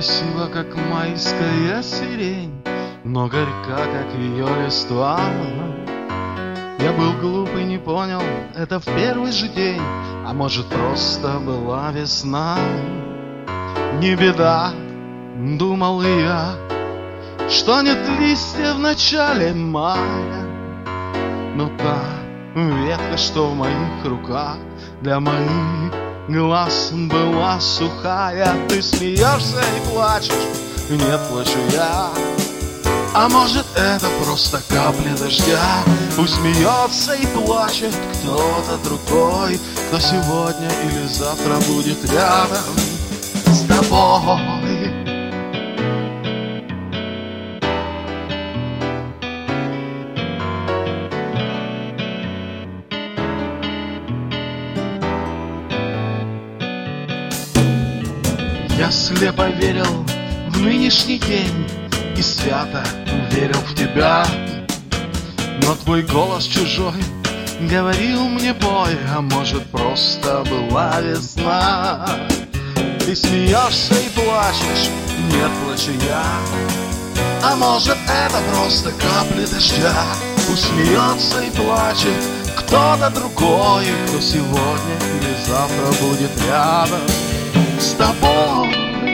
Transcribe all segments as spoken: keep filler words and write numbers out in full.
красива, как майская сирень, но горька, как ее листва. Я был глуп и не понял это в первый же день, а может, просто была весна. Не беда, думал и я, что нет листьев в начале мая, но та ветка, что в моих руках, для моих глаз была сухая. Ты смеешься и плачешь, нет, плачу я. А может, это просто капли дождя? Пусть смеется и плачет кто-то другой, кто сегодня или завтра будет рядом с тобой. Я слепо верил в нынешний день и свято верил в тебя, но твой голос чужой говорил мне бой, а может, просто была весна. Ты смеешься и плачешь, нет, плачу я. А может, это просто капли дождя? Пусть смеется и плачет кто-то другой, кто сегодня или завтра будет рядом с тобой.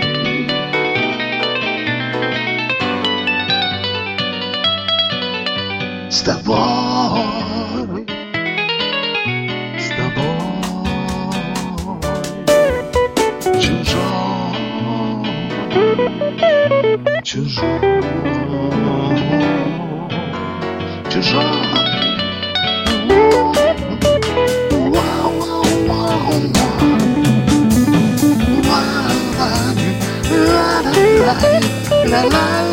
С тобой, с тобой, чужой, чужой, чужой. La la la